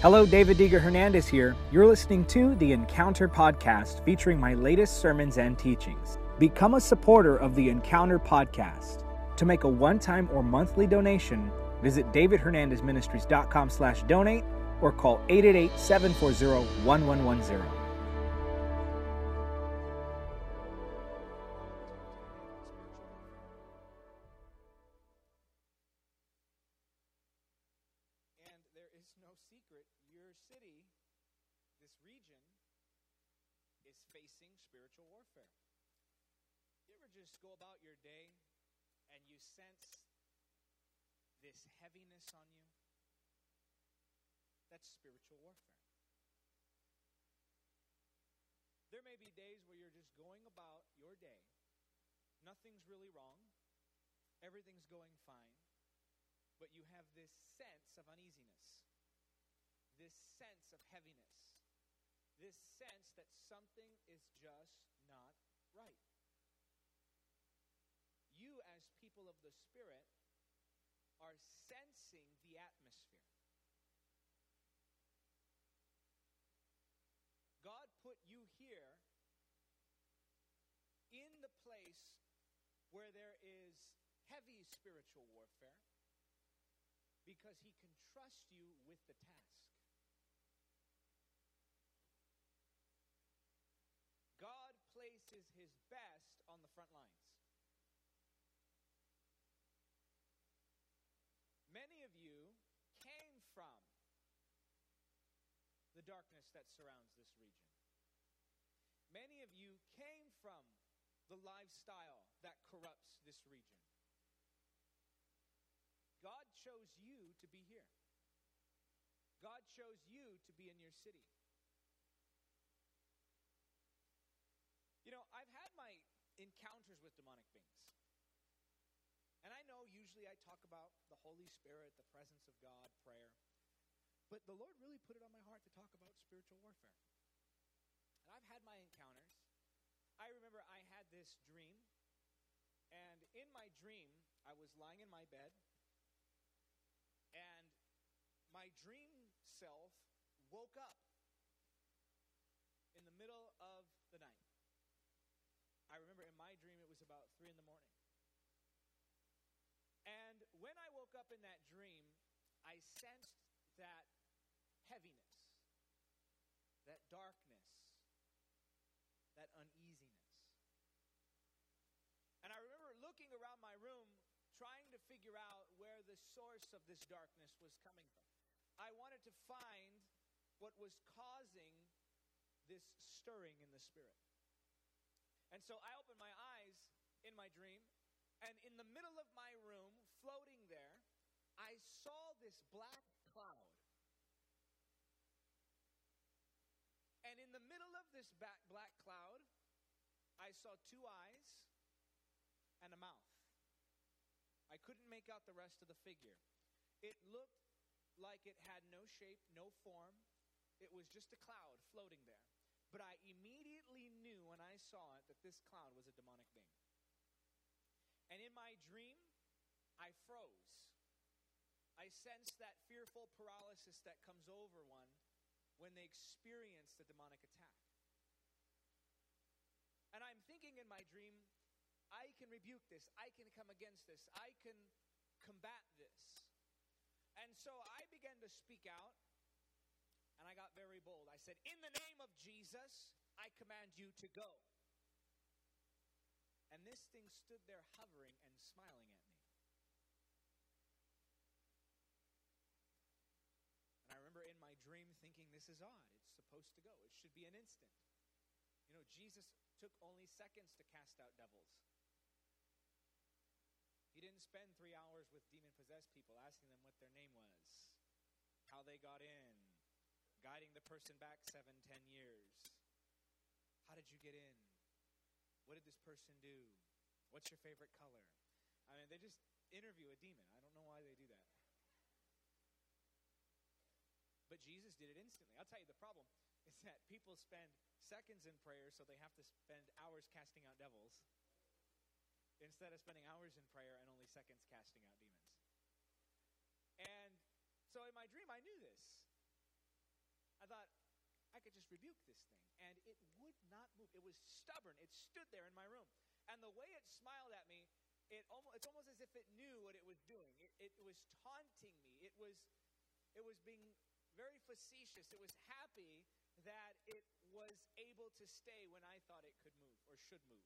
Hello, David Deeger Hernandez here. You're listening to the Encounter Podcast featuring my latest sermons and teachings. Become a supporter of the Encounter Podcast. To make a one-time or monthly donation, visit davidhernandezministries.com/donate or call 888-740-1110. And there is no secret, your city, this region, is facing spiritual warfare. You ever just go about your day and you sense this heaviness on you? That's spiritual warfare. There may be days where you're just going about your day. Nothing's really wrong. Everything's going fine. But you have this sense of uneasiness, this sense of heaviness, this sense that something is just not right. You, as people of the Spirit, are sensing the atmosphere. God put you here in the place where there is heavy spiritual warfare, because he can trust you with the task. God places his best on the front lines. Many of you came from the darkness that surrounds this region. Many of you came from the lifestyle that corrupts this region. God chose you to be here. God chose you to be in your city. You know, I've had my encounters with demonic beings. And I know usually I talk about the Holy Spirit, the presence of God, prayer. But the Lord really put it on my heart to talk about spiritual warfare. And I've had my encounters. I remember I had this dream. And in my dream, I was lying in my bed. And my dream self woke up in the middle of the night. I remember in my dream it was about 3 a.m. And when I woke up in that dream, I sensed that heaviness, that darkness, that uneasiness. And I remember looking around my room, trying to figure out where the source of this darkness was coming from. I wanted to find what was causing this stirring in the spirit. And so I opened my eyes in my dream, and in the middle of my room, floating there, I saw this black cloud. And in the middle of this black cloud, I saw 2 eyes and a mouth. I couldn't make out the rest of the figure. It looked like it had no shape, no form. It was just a cloud floating there. But I immediately knew when I saw it that this cloud was a demonic being. And in my dream, I froze. I sensed that fearful paralysis that comes over one when they experience the demonic attack. And I'm thinking in my dream, I can rebuke this. I can come against this. I can combat this. And so I began to speak out, and I got very bold. I said, in the name of Jesus, I command you to go. And this thing stood there hovering and smiling at me. And I remember in my dream thinking, this is odd. It's supposed to go. It should be an instant. You know, Jesus took only seconds to cast out devils. He didn't spend 3 hours with demon-possessed people asking them what their name was, how they got in, guiding the person back 7-10 years. How did you get in? What did this person do? What's your favorite color? I mean, they just interview a demon. I don't know why they do that. But Jesus did it instantly. I'll tell you, the problem is that people spend seconds in prayer, so they have to spend hours casting out devils, instead of spending hours in prayer and only seconds casting out demons. And so in my dream, I knew this. I thought, I could just rebuke this thing. And it would not move. It was stubborn. It stood there in my room. And the way it smiled at me, it's almost as if it knew what it was doing. It was taunting me. It was being very facetious. It was happy that it was able to stay when I thought it could move or should move.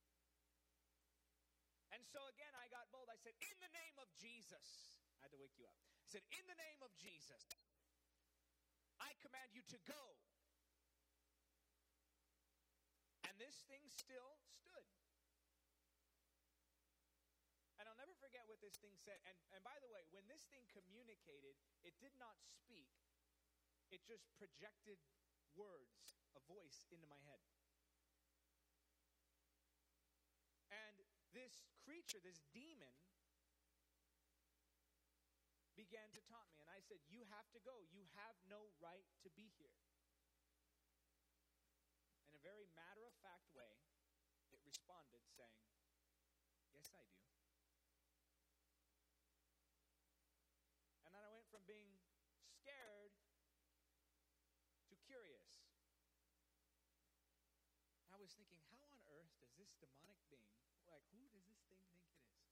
And so again, I got bold. I said, in the name of Jesus. I had to wake you up. I said, in the name of Jesus, I command you to go. And this thing still stood. And I'll never forget what this thing said. And by the way, when this thing communicated, it did not speak. It just projected words, a voice into my head. And this creature, this demon, began to taunt me. And I said, you have to go. You have no right to be here. In a very matter-of-fact way, it responded saying, yes, I do. And then I went from being scared to curious. I was thinking, how on earth does this demonic being, like, who does this thing think it is?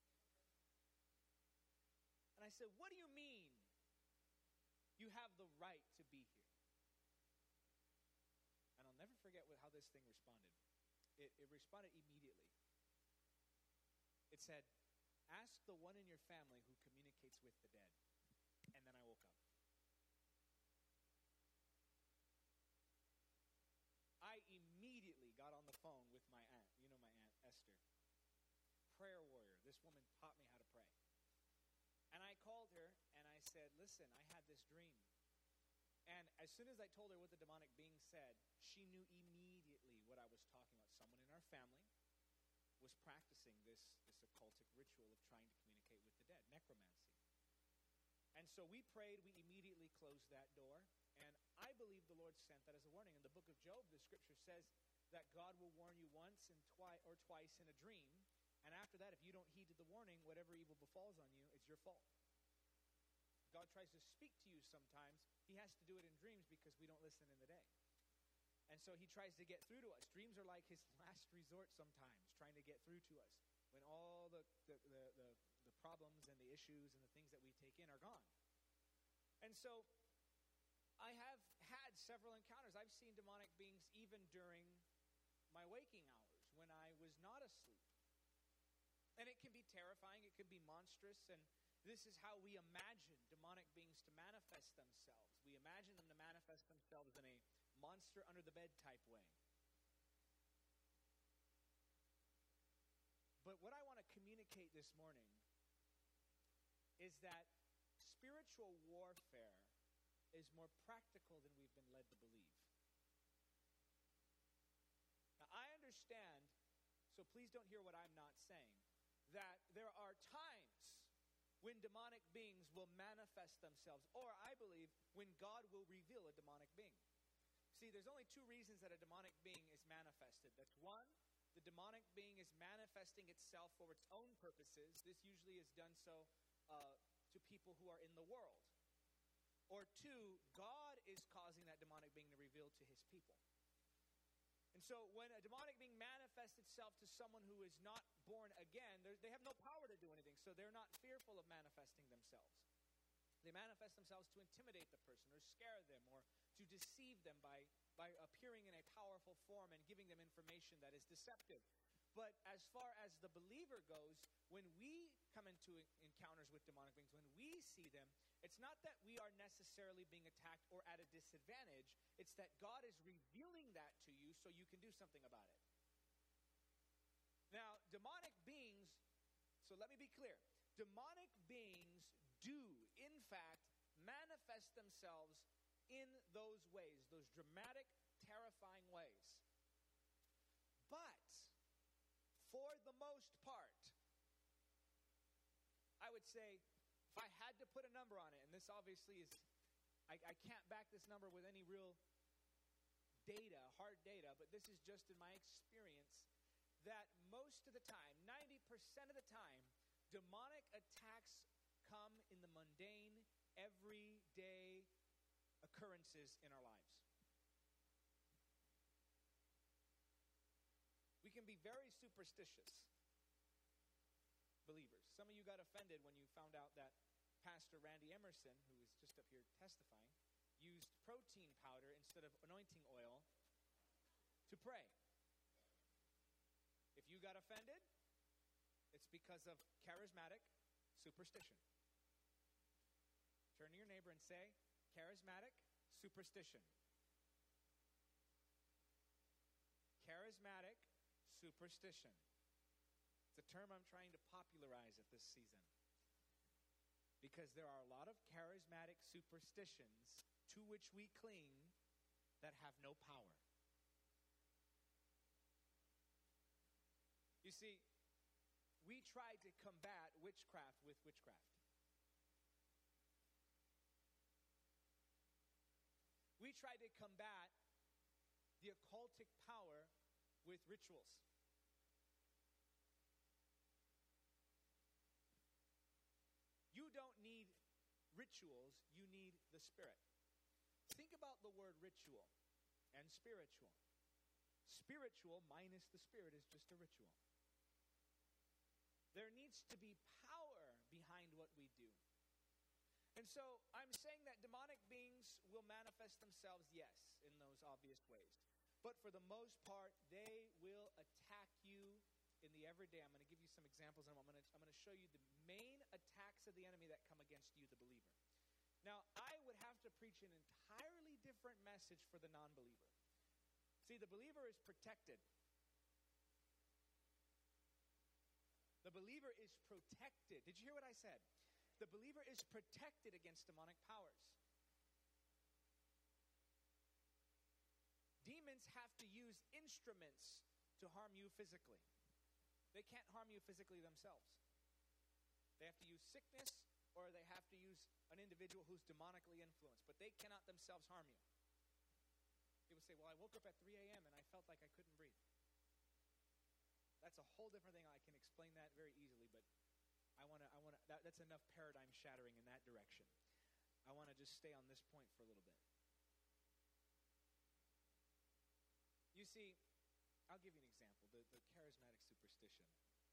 And I said, what do you mean you have the right to be here? And I'll never forget how this thing responded. It responded immediately. It said, ask the one in your family who communicates with the dead. And then I woke up. I immediately got on the phone with my aunt. You know my aunt, Esther. Prayer warrior. This woman taught me how to pray. And I called her and I said, listen, I had this dream. And as soon as I told her what the demonic being said, she knew immediately what I was talking about. Someone in our family was practicing this occultic ritual of trying to communicate with the dead, necromancy. And so we prayed, we immediately closed that door, and I believe the Lord sent that as a warning. In the book of Job, the scripture says that God will warn you once and twice in a dream, and after that, if you don't heed to the warning, whatever evil befalls on you, it's your fault. God tries to speak to you sometimes. He has to do it in dreams because we don't listen in the day. And so he tries to get through to us. Dreams are like his last resort sometimes, trying to get through to us when all the problems and the issues and the things that we take in are gone. And so I have had several encounters. I've seen demonic beings even during my waking hours when I was not asleep. And it can be terrifying, it can be monstrous, and this is how we imagine demonic beings to manifest themselves. We imagine them to manifest themselves in a monster under the bed type way. But what I want to communicate this morning is that spiritual warfare is more practical than we've been led to believe. Now, I understand, so please don't hear what I'm not saying, that there are times when demonic beings will manifest themselves, or I believe when God will reveal a demonic being. See, there's only two reasons that a demonic being is manifested. That's one, the demonic being is manifesting itself for its own purposes. This usually is done so to people who are in the world. Or two, God is causing that demonic being to reveal to his people. And so when a demonic being manifests itself to someone who is not born again, they have no power to do anything, so they're not fearful of manifesting themselves. They manifest themselves to intimidate the person or scare them or to deceive them by appearing in a powerful form and giving them information that is deceptive. But as far as the believer goes, when we come into encounters with demonic beings, when we see them, it's not that we are necessarily being attacked or at a disadvantage. It's that God is revealing that to you so you can do something about it. Now, demonic beings, so let me be clear. Demonic beings do, in fact, manifest themselves in those ways, those dramatic, terrifying ways. But for the most part, I would say, if I had to put a number on it, and this obviously is, I can't back this number with any real data, hard data, but this is just in my experience, that most of the time, 90% of the time, demonic attacks come in the mundane, everyday occurrences in our lives. can be very superstitious believers. Some of you got offended when you found out that Pastor Randy Emerson, who is just up here testifying, used protein powder instead of anointing oil to pray. If you got offended, it's because of charismatic superstition. Turn to your neighbor and say, charismatic superstition. Charismatic superstition. It's a term I'm trying to popularize at this season. Because there are a lot of charismatic superstitions to which we cling that have no power. You see, we try to combat witchcraft with witchcraft. We try to combat the occultic power with rituals. You don't need rituals, you need the Spirit. Think about the word ritual and spiritual. Spiritual minus the Spirit is just a ritual. There needs to be power behind what we do. And so I'm saying that demonic beings will manifest themselves, yes, in those obvious ways. But for the most part, they will attack you in the everyday. I'm going to give you some examples, and I'm going to show you the main attacks of the enemy that come against you, the believer. Now, I would have to preach an entirely different message for the non-believer. See, the believer is protected. The believer is protected. Did you hear what I said? The believer is protected against demonic powers. Demons have to use instruments to harm you physically. They can't harm you physically themselves. They have to use sickness, or they have to use an individual who's demonically influenced, but they cannot themselves harm you. People say, well, I woke up at 3 a.m. and I felt like I couldn't breathe. That's a whole different thing. I can explain that very easily, but that's enough paradigm shattering in that direction. I want to just stay on this point for a little bit. You see, I'll give you an example, the charismatic superstition.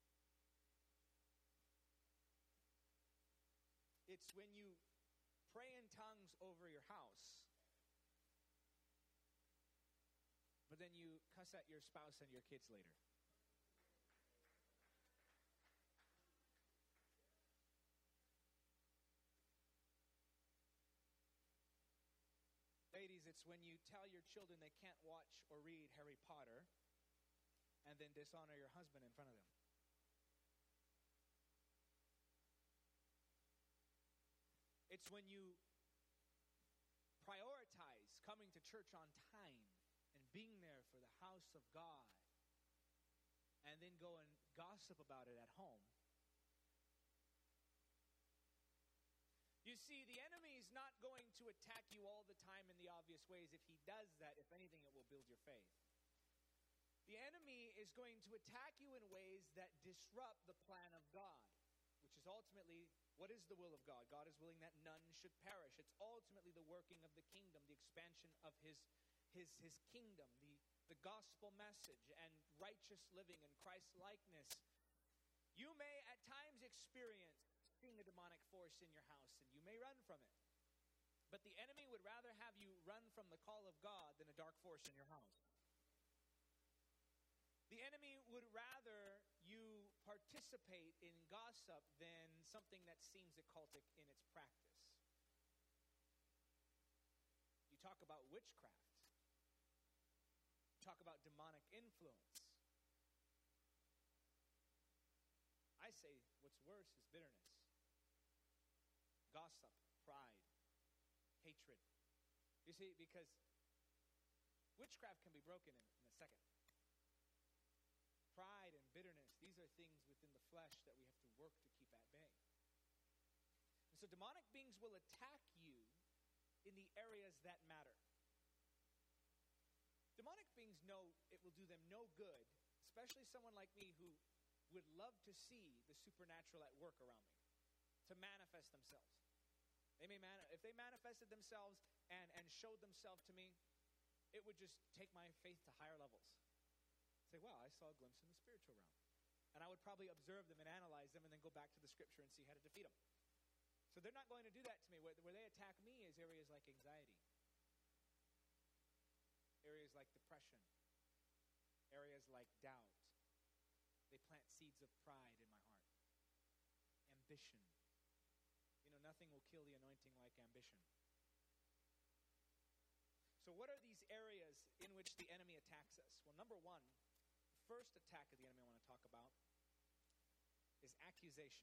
It's when you pray in tongues over your house, but then you cuss at your spouse and your kids later. Ladies, it's when you tell your children they can't watch or read Harry Potter and then dishonor your husband in front of them. It's when you prioritize coming to church on time and being there for the house of God and then go and gossip about it at home. You see, the enemy is not going to attack you all the time in the obvious ways. If he does that, if anything, it will build your faith. The enemy is going to attack you in ways that disrupt the plan of God, which is ultimately, what is the will of God? God is willing that none should perish. It's ultimately the working of the kingdom, the expansion of his kingdom, the gospel message, and righteous living and Christ-likeness. You may at times experience seeing a demonic force in your house, and you may run from it. But the enemy would rather have you run from the call of God than a dark force in your house. The enemy would rather you participate in gossip than something that seems occultic in its practice. You talk about witchcraft. You talk about demonic influence. I say what's worse is bitterness, gossip, pride, hatred. You see, because witchcraft can be broken in a second. Pride and bitterness, these are things within the flesh that we have to work to keep at bay. And so demonic beings will attack you in the areas that matter. Demonic beings know it will do them no good, especially someone like me who would love to see the supernatural at work around me, to manifest themselves. If they manifested themselves and showed themselves to me, it would just take my faith to higher levels. Say, wow, I saw a glimpse in the spiritual realm. And I would probably observe them and analyze them and then go back to the scripture and see how to defeat them. So they're not going to do that to me. Where they attack me is areas like anxiety, areas like depression, areas like doubt. They plant seeds of pride in my heart. Ambition. You know, nothing will kill the anointing like ambition. So what are these areas in which the enemy attacks us? Well, number one, the first attack of the enemy I want to talk about is accusation.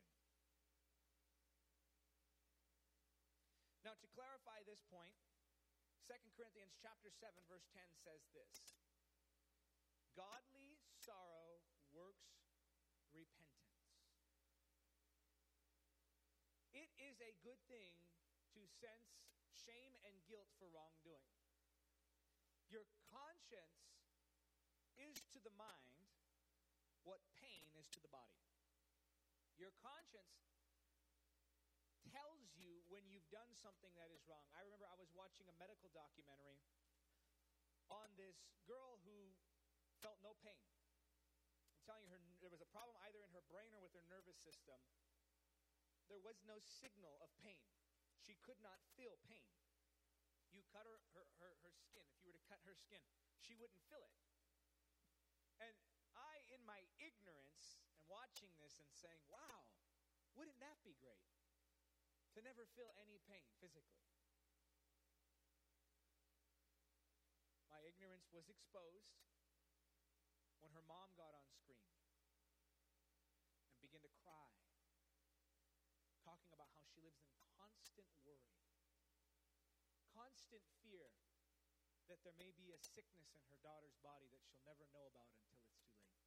Now, to clarify this point, 2 Corinthians chapter 7, verse 10 says this: godly sorrow works repentance. It is a good thing to sense shame and guilt for wrongdoing. Your conscience is to the mind what pain is to the body. Your conscience tells you when you've done something that is wrong. I remember I was watching a medical documentary on this girl who felt no pain. I'm telling you, there was a problem either in her brain or with her nervous system. There was no signal of pain. She could not feel pain. You cut her skin. If you were to cut her skin, she wouldn't feel it. And I, in my ignorance, am watching this and saying, wow, wouldn't that be great? To never feel any pain physically. My ignorance was exposed when her mom got on screen and began to cry, talking about how she lives in constant worry, constant fear that there may be a sickness in her daughter's body that she'll never know about until it's too late.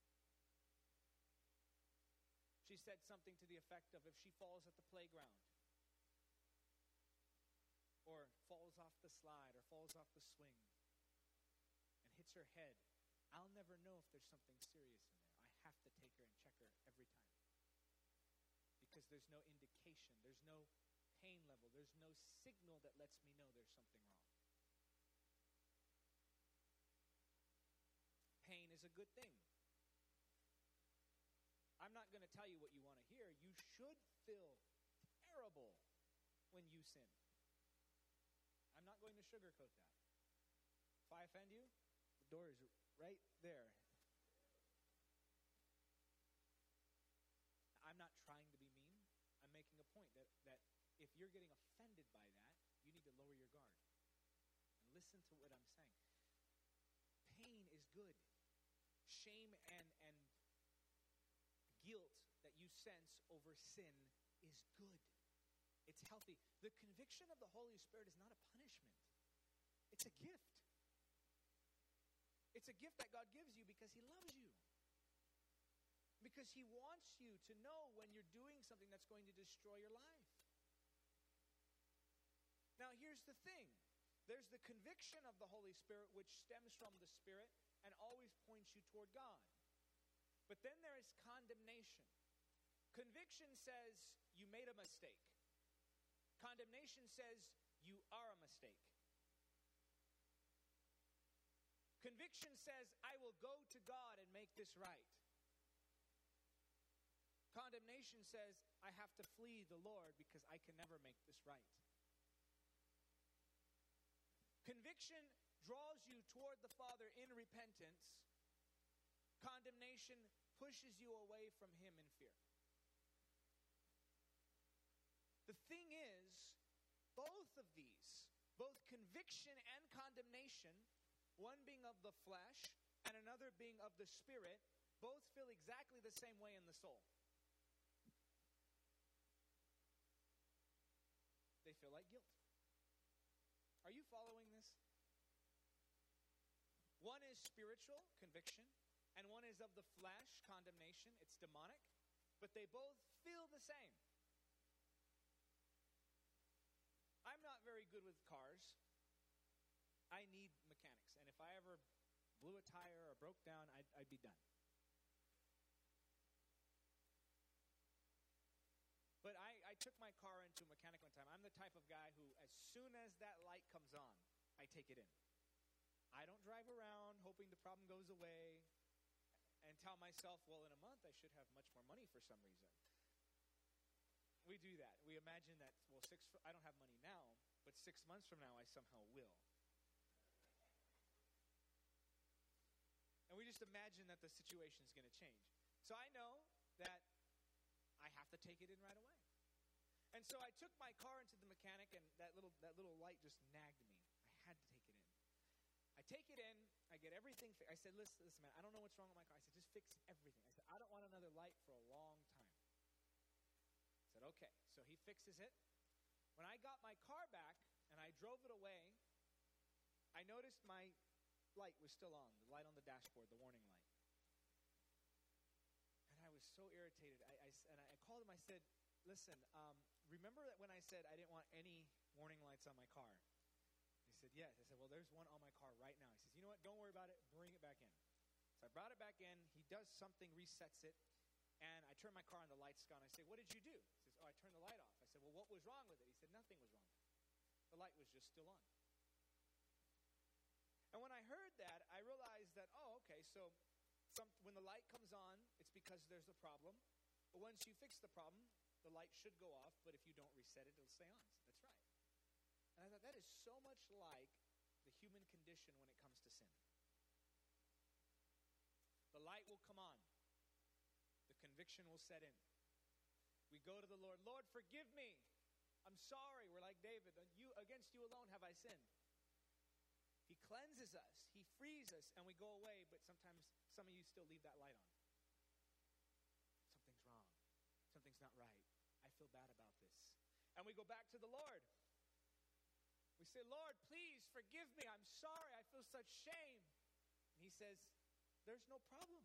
She said something to the effect of, if she falls at the playground, or falls off the slide, or falls off the swing, and hits her head, I'll never know if there's something serious in there. I have to take her and check her every time. Because there's no indication, there's no pain level, there's no signal that lets me know there's something wrong. Pain is a good thing. I'm not going to tell you what you want to hear. You should feel terrible when you sin. I'm not going to sugarcoat that. If I offend you, the door is right there. I'm not trying to be mean. I'm making a point that if you're getting offended by that, you need to lower your guard and listen to what I'm saying. Pain is good. Shame and guilt that you sense over sin is good. It's healthy. The conviction of the Holy Spirit is not a punishment. It's a gift. It's a gift that God gives you because He loves you. Because He wants you to know when you're doing something that's going to destroy your life. Now, here's the thing. There's the conviction of the Holy Spirit, which stems from the Spirit and always points you toward God. But then there is condemnation. Conviction says you made a mistake. Condemnation says you are a mistake. Conviction says, I will go to God and make this right. Condemnation says, I have to flee the Lord because I can never make this right. Conviction draws you toward the Father in repentance. Condemnation pushes you away from Him in fear. The thing is, both of these, both conviction and condemnation, one being of the flesh and another being of the Spirit, both feel exactly the same way in the soul. They feel like guilt. Are you following this? One is spiritual, conviction, and one is of the flesh, condemnation. It's demonic, but they both feel the same. I'm not very good with cars. I need mechanics, and if I ever blew a tire or broke down, I'd be done. But I took my car into a mechanic one time. I'm the type of guy who, as soon as that light comes on, I take it in. I don't drive around hoping the problem goes away. and tell myself, well, in a month I should have much more money for some reason. We do that. We imagine that, well, I don't have money now, but 6 months from now I somehow will. And we just imagine that the situation is going to change. So I know that I have to take it in right away. And so I took my car into the mechanic, and that little light just nagged me. I had to take it in. I take it in. I get everything. I said, listen, man, I don't know what's wrong with my car. I said, just fix everything. I said, I don't want another light for a long time. I said, okay. So he fixes it. When I got my car back and I drove it away, I noticed my light was still on, the light on the dashboard, the warning light. And I was so irritated. I called him. I said, listen, remember that when I said I didn't want any warning lights on my car? He said, yes. I said, well, there's one on my car right now. He says, you know what? Don't worry about it. Bring it back in. So I brought it back in. He does something, resets it. And I turn my car on, the light's gone. I say, what did you do? He says, oh, I turned the light off. I said, well, what was wrong with it? He said, nothing was wrong with it. The light was just still on. And when I heard that, I realized that, oh, okay, so when the light comes on, it's because there's a problem. But once you fix the problem, the light should go off, but if you don't reset it, it'll stay on. That's right. And I thought that is so much like the human condition when it comes to sin. The light will come on. The conviction will set in. We go to the Lord, Lord, forgive me. I'm sorry. We're like David, against you alone have I sinned. He cleanses us. He frees us, and we go away, but sometimes some of you still leave that light on. Something's wrong. Something's not right. I feel bad about this. And we go back to the Lord. We say, Lord, please forgive me. I'm sorry. I feel such shame. And he says, there's no problem.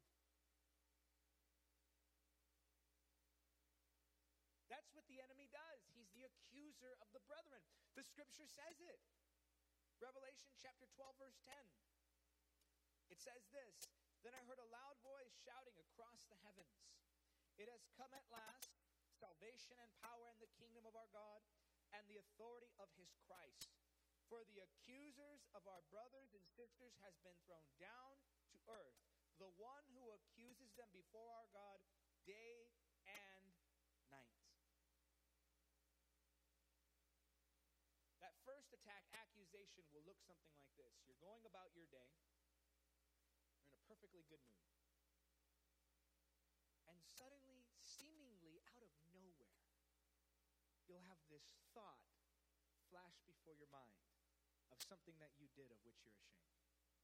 That's what the enemy does. He's the accuser of the brethren. The scripture says it. Revelation chapter 12, verse 10. It says this, then I heard a loud voice shouting across the heavens. It has come at last, salvation and power and the kingdom of our God and the authority of his Christ. For the accusers of our brothers and sisters has been thrown down to earth, the one who accuses them before our God day and night. That first attack, accusation, will look something like this. You're going about your day. You're in a perfectly good mood. And suddenly, seemingly out of nowhere, you'll have this thought flash before your mind of something that you did of which you're ashamed.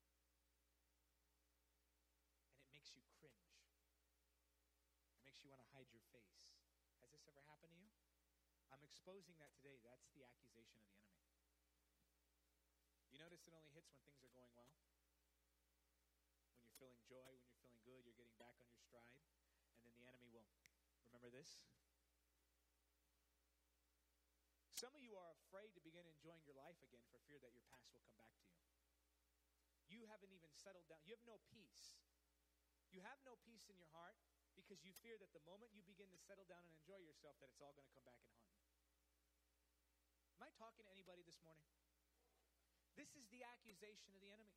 And it makes you cringe. It makes you want to hide your face. Has this ever happened to you? I'm exposing that today. That's the accusation of the enemy. You notice it only hits when things are going well. When you're feeling joy, when you're feeling good, you're getting back on your stride. And then the enemy will, remember this? Some of you are afraid to begin enjoying your life again for fear that your past will come back to you. You haven't even settled down. You have no peace. You have no peace in your heart because you fear that the moment you begin to settle down and enjoy yourself, that it's all going to come back and haunt you. Am I talking to anybody this morning? This is the accusation of the enemy.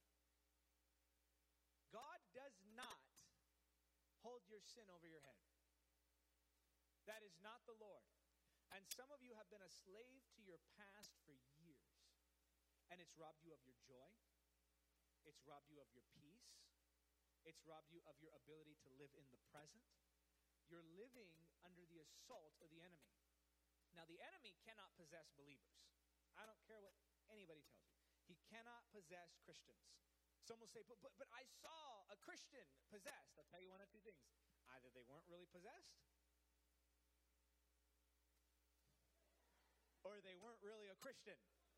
God does not hold your sin over your head. That is not the Lord. And some of you have been a slave to your past for years. And it's robbed you of your joy. It's robbed you of your peace. It's robbed you of your ability to live in the present. You're living under the assault of the enemy. Now, the enemy cannot possess believers. I don't care what anybody tells you. He cannot possess Christians. Some will say, but I saw a Christian possessed. I'll tell you one of two things. Either they weren't really possessed, or they weren't really a Christian.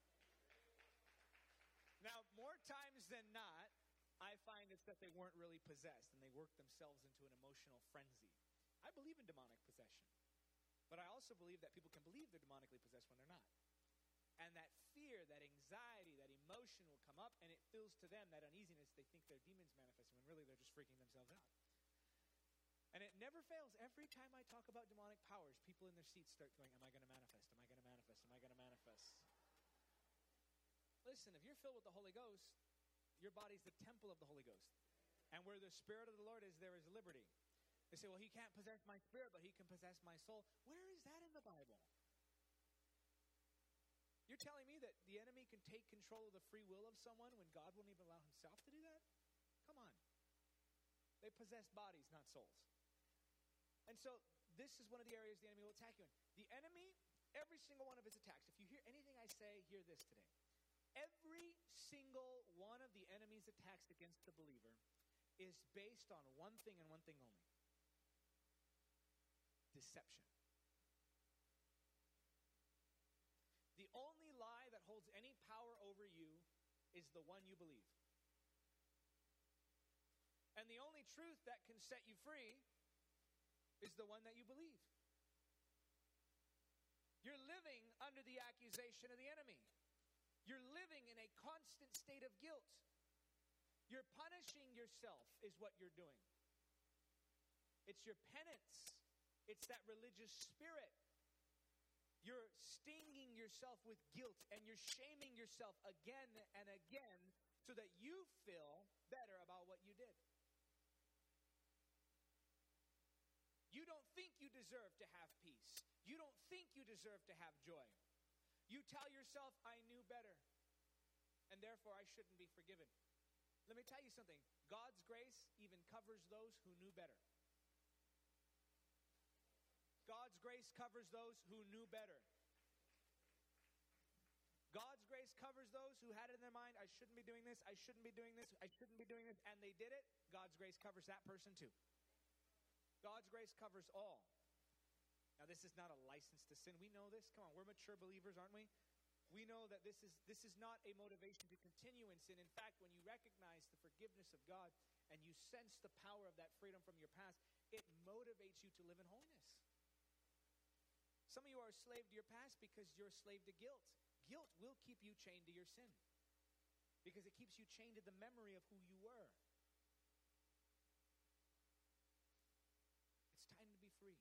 Now, more times than not, I find it's that they weren't really possessed and they worked themselves into an emotional frenzy. I believe in demonic possession, but I also believe that people can believe they're demonically possessed when they're not. And that fear, that anxiety, that emotion will come up, and it feels to them that uneasiness. They think they're demons manifesting when really they're just freaking themselves out. And it never fails. Every time I talk about demonic powers, people in their seats start going, am I going to manifest? Am I going to manifest? Am I going to manifest? Listen, if you're filled with the Holy Ghost, your body's the temple of the Holy Ghost. And where the Spirit of the Lord is, there is liberty. They say, well, he can't possess my spirit, but he can possess my soul. Where is that in the Bible? You're telling me that the enemy can take control of the free will of someone when God won't even allow himself to do that? Come on. They possess bodies, not souls. And so this is one of the areas the enemy will attack you in. The enemy, every single one of his attacks, if you hear anything I say, hear this today. Every single one of the enemy's attacks against the believer is based on one thing and one thing only. Deception. The only lie that holds any power over you is the one you believe. And the only truth that can set you free is the one that you believe. You're living under the accusation of the enemy. You're living in a constant state of guilt. You're punishing yourself is what you're doing. It's your penance. It's that religious spirit. You're stinging yourself with guilt and you're shaming yourself again and again so that you feel better about what you did. You don't think you deserve to have peace. You don't think you deserve to have joy. You tell yourself, I knew better, and therefore I shouldn't be forgiven. Let me tell you something. God's grace even covers those who knew better. God's grace covers those who knew better. God's grace covers those who had it in their mind, I shouldn't be doing this, I shouldn't be doing this, I shouldn't be doing this, and they did it. God's grace covers that person too. God's grace covers all. Now, this is not a license to sin. We know this. Come on, we're mature believers, aren't we? We know that this is not a motivation to continue in sin. In fact, when you recognize the forgiveness of God and you sense the power of that freedom from your past, it motivates you to live in holiness. Some of you are a slave to your past because you're a slave to guilt. Guilt will keep you chained to your sin because it keeps you chained to the memory of who you were. It's time to be free.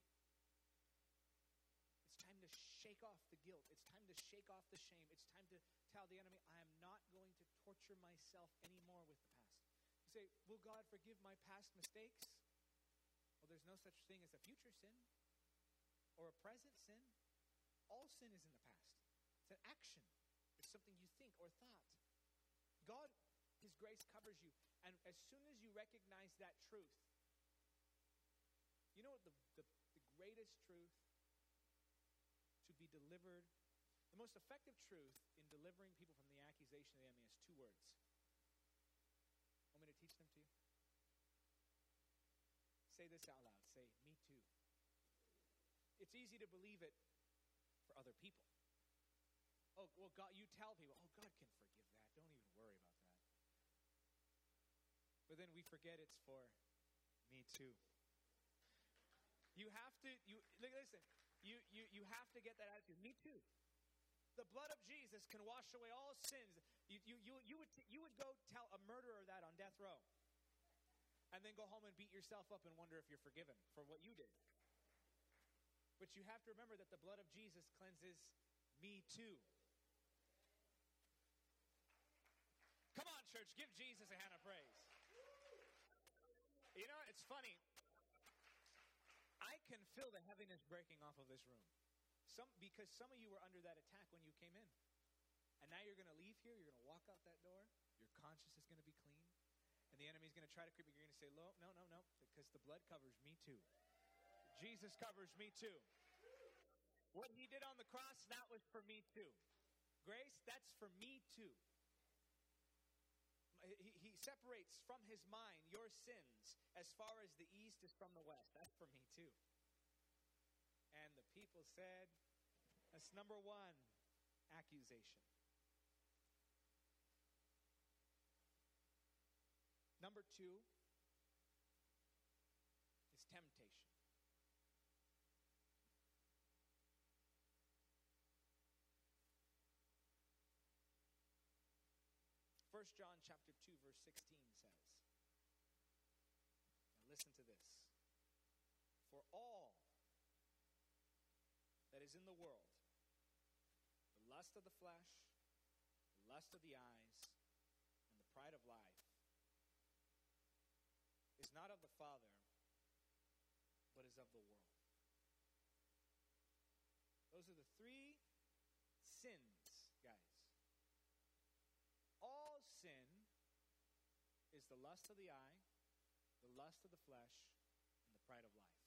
It's time to shake off the guilt. It's time to shake off the shame. It's time to tell the enemy, I am not going to torture myself anymore with the past. You say, will God forgive my past mistakes? Well, there's no such thing as a future sin or a present sin. All sin is in the past. It's an action. It's something you think or thought. God, his grace covers you. And as soon as you recognize that truth, you know what the greatest truth to be delivered, the most effective truth in delivering people from the accusation of the enemy is two words. Want me to teach them to you? Say this out loud. Say, me too. It's easy to believe it for other people. Oh, well, God, you tell people, oh, God can forgive that. Don't even worry about that. But then we forget it's for me too. You have to, listen, you have to get that attitude. Me too. The blood of Jesus can wash away all sins. You would go tell a murderer that on death row and then go home and beat yourself up and wonder if you're forgiven for what you did. But you have to remember that the blood of Jesus cleanses me too. Come on, church, give Jesus a hand of praise. You know, it's funny. I can feel the heaviness breaking off of this room. Because some of you were under that attack when you came in. And now you're going to leave here, you're going to walk out that door, your conscience is going to be clean, and the enemy's going to try to creep you. You're going to say, no, because the blood covers me too. Jesus covers me too. What he did on the cross, that was for me too. Grace, that's for me too. He separates from his mind your sins as far as the east is from the west. That's for me too. And the people said, that's number one, accusation. Number two is temptation. 1 John chapter 2, verse 16 says, now listen to this. For all that is in the world, the lust of the flesh, the lust of the eyes, and the pride of life, not of the Father, but is of the world. Those are the three sins, guys. All sin is the lust of the eye, the lust of the flesh, and the pride of life.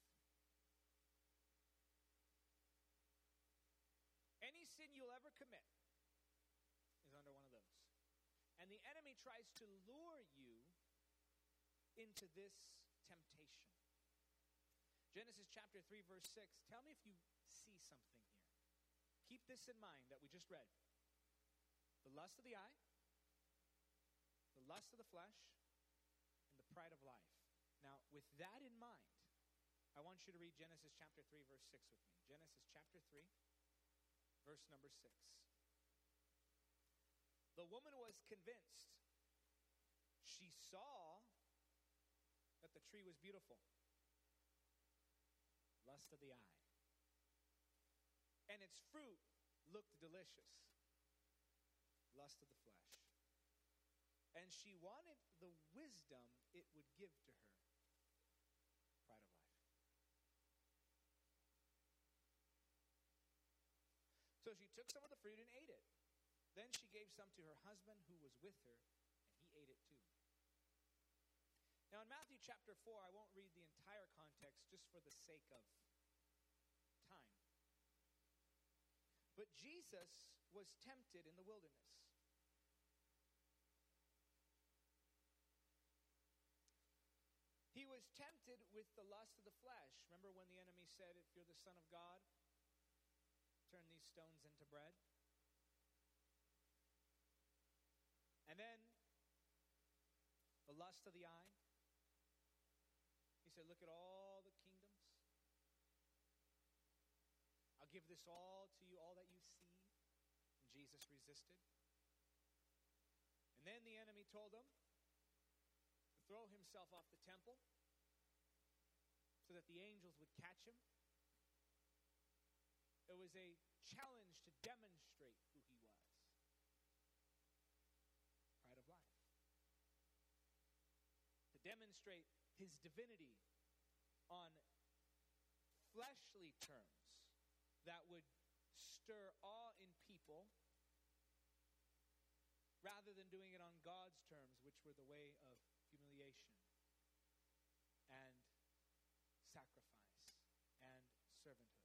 Any sin you'll ever commit is under one of those. And the enemy tries to lure you into this temptation. Genesis chapter 3, verse 6. Tell me if you see something here. Keep this in mind that we just read. The lust of the eye, the lust of the flesh, and the pride of life. Now, with that in mind, I want you to read Genesis chapter 3, verse 6 with me. Genesis chapter 3, verse number 6. The woman was convinced. She saw that the tree was beautiful. Lust of the eye. And its fruit looked delicious. Lust of the flesh. And she wanted the wisdom it would give to her. Pride of life. So she took some of the fruit and ate it. Then she gave some to her husband who was with her, and he ate it too. Now in Matthew chapter 4, I won't read the entire context just for the sake of time. But Jesus was tempted in the wilderness. He was tempted with the lust of the flesh. Remember when the enemy said, if you're the Son of God, turn these stones into bread? And then, the lust of the eye. He said, look at all the kingdoms. I'll give this all to you, all that you see. And Jesus resisted. And then the enemy told him to throw himself off the temple so that the angels would catch him. It was a challenge to demonstrate who he was. Pride of life. To demonstrate his divinity on fleshly terms that would stir awe in people rather than doing it on God's terms, which were the way of humiliation and sacrifice and servanthood.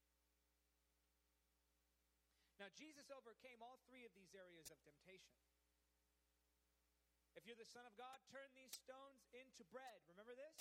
Now, Jesus overcame all three of these areas of temptation. If you're the Son of God, turn these stones into bread. Remember this?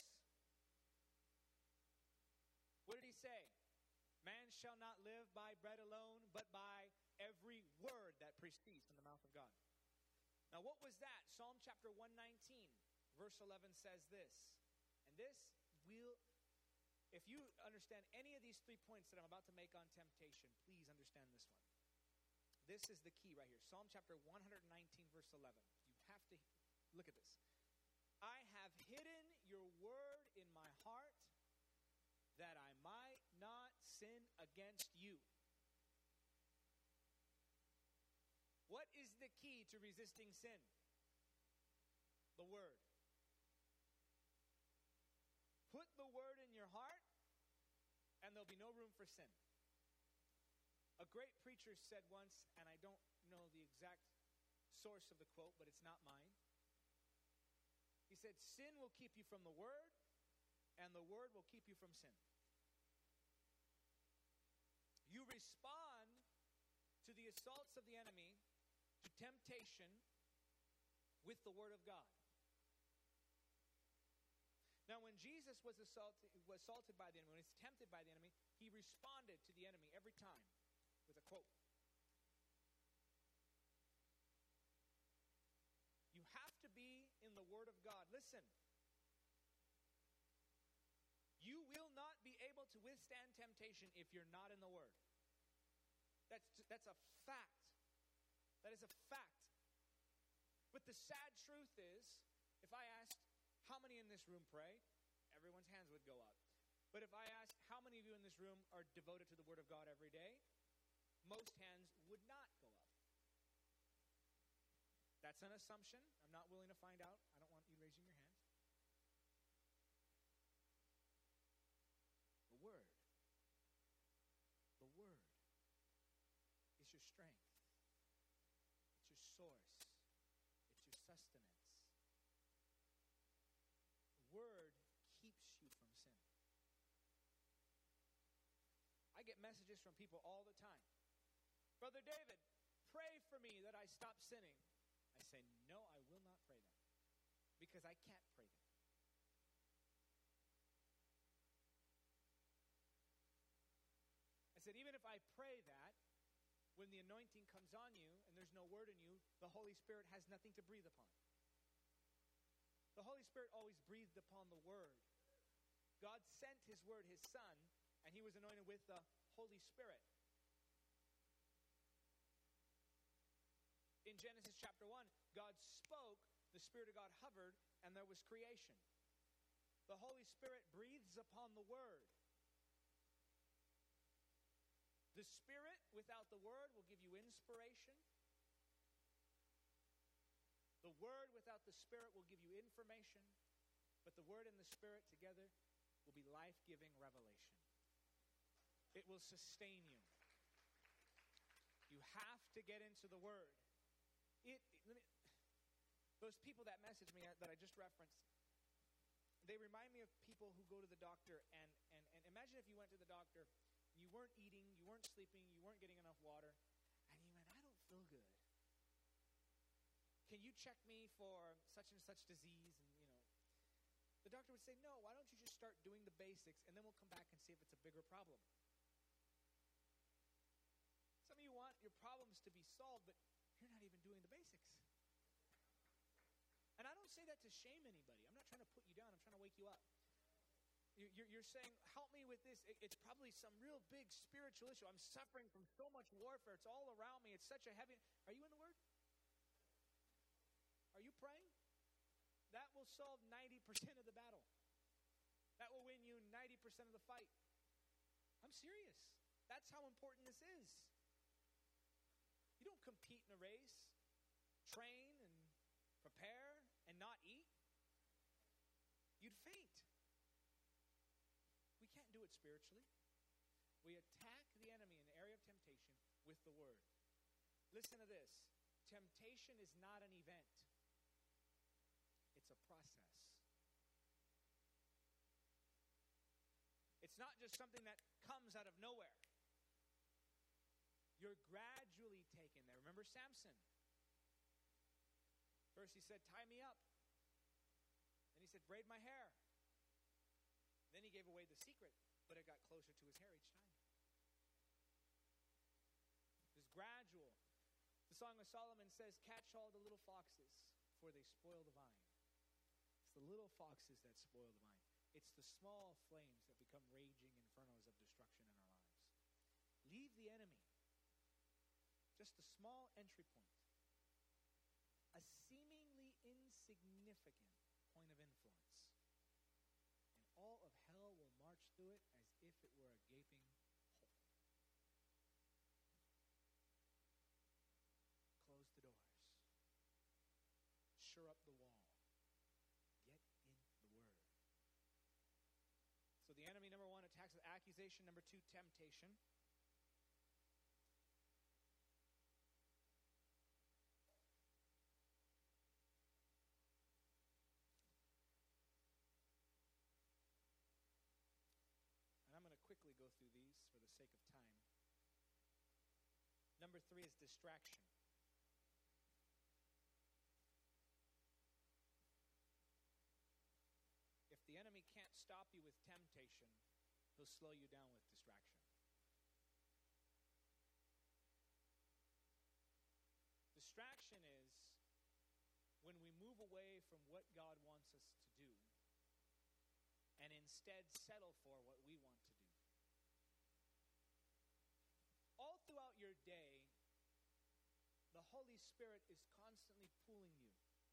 What did he say? Man shall not live by bread alone, but by every word that proceeds from the mouth of God. Now, what was that? Psalm chapter 119, verse 11 says this. And this will, if you understand any of these 3 points that I'm about to make on temptation, please understand this one. This is the key right here. Psalm chapter 119, verse 11. You have to look at this. I have hidden your word in my heart that I might not sin against you. What is the key to resisting sin? The word. Put the word in your heart, and there'll be no room for sin. A great preacher said once, and I don't know the exact source of the quote, but it's not mine. He said, sin will keep you from the word, and the word will keep you from sin. You respond to the assaults of the enemy, to temptation, with the word of God. Now, when Jesus was assaulted by the enemy, when he was tempted by the enemy, he responded to the enemy every time with a quote. You have to be in the Word of God. Listen. You will not be able to withstand temptation if you're not in the Word. That's a fact. That is a fact. But the sad truth is, if I asked, how many in this room pray? Everyone's hands would go up. But if I asked, how many of you in this room are devoted to the Word of God every day? Most hands would not go up. That's an assumption. I'm not willing to find out. I don't want you raising your hands. your strength. It's your source. It's your sustenance. The Word keeps you from sin. I get messages from people all the time. Brother David, pray for me that I stop sinning. I say, no, I will not pray that. Because I can't pray that. I said, even if I pray that, when the anointing comes on you and there's no word in you, the Holy Spirit has nothing to breathe upon. The Holy Spirit always breathed upon the Word. God sent His Word, His Son, and He was anointed with the Holy Spirit. In Genesis chapter 1, God spoke, the Spirit of God hovered, and there was creation. The Holy Spirit breathes upon the Word. The Spirit, without the Word, will give you inspiration. The Word without the Spirit will give you information. But the Word and the Spirit together will be life-giving revelation. It will sustain you. You have to get into the Word. Those people that message me that I just referenced, they remind me of people who go to the doctor, and imagine if you went to the doctor, you weren't eating, you weren't sleeping, you weren't getting enough water, and you went, I don't feel good. Can you check me for such and such disease? And the doctor would say, no, why don't you just start doing the basics, and then we'll come back and see if it's a bigger problem. Some of you want your problems to be solved, but you're not even doing the basics. And I don't say that to shame anybody. I'm not trying to put you down. I'm trying to wake you up. You're saying, help me with this. It's probably some real big spiritual issue. I'm suffering from so much warfare. It's all around me. It's such a heavy... Are you in the Word? Are you praying? That will solve 90% of the battle. That will win you 90% of the fight. I'm serious. That's how important this is. You don't compete in a race, train and prepare and not eat. You'd faint. We can't do it spiritually. We attack the enemy in the area of temptation with the Word. Listen to this. Temptation is not an event. It's a process. It's not just something that comes out of nowhere. You're gradually taken there. Remember Samson? First he said, tie me up. Then he said, braid my hair. Then he gave away the secret, but it got closer to his hair each time. It's gradual. The Song of Solomon says, catch all the little foxes, for they spoil the vine. It's the little foxes that spoil the vine. It's the small flames that become raging infernos of destruction in our lives. Leave the enemy. Just a small entry point. A seemingly insignificant point of influence. And all of hell will march through it as if it were a gaping hole. Close the doors. Shore up the wall. Get in the Word. So the enemy, number one, attacks with accusation. Number two, temptation. Quickly go through these for the sake of time. Number three is distraction. If the enemy can't stop you with temptation, he'll slow you down with distraction. Distraction is when we move away from what God wants us to do and instead settle for what we want to do. All throughout your day, the Holy Spirit is constantly pulling you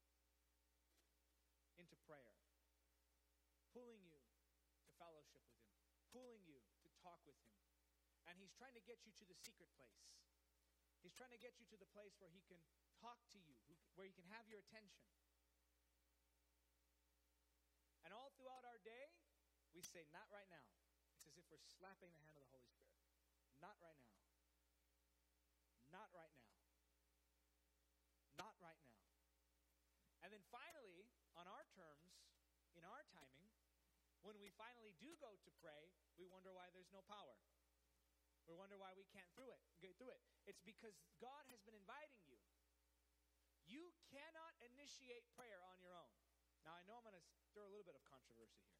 into prayer, pulling you to fellowship with Him, pulling you to talk with Him. And He's trying to get you to the secret place. He's trying to get you to the place where He can talk to you, where He can have your attention. And all throughout our day, we say, not right now. It's as if we're slapping the hand of the Holy Spirit. Not right now. Not right now. Not right now. And then finally, on our terms, in our timing, when we finally do go to pray, we wonder why there's no power. We wonder why we can't get through it. It's because God has been inviting you. You cannot initiate prayer on your own. Now, I know I'm going to throw a little bit of controversy here.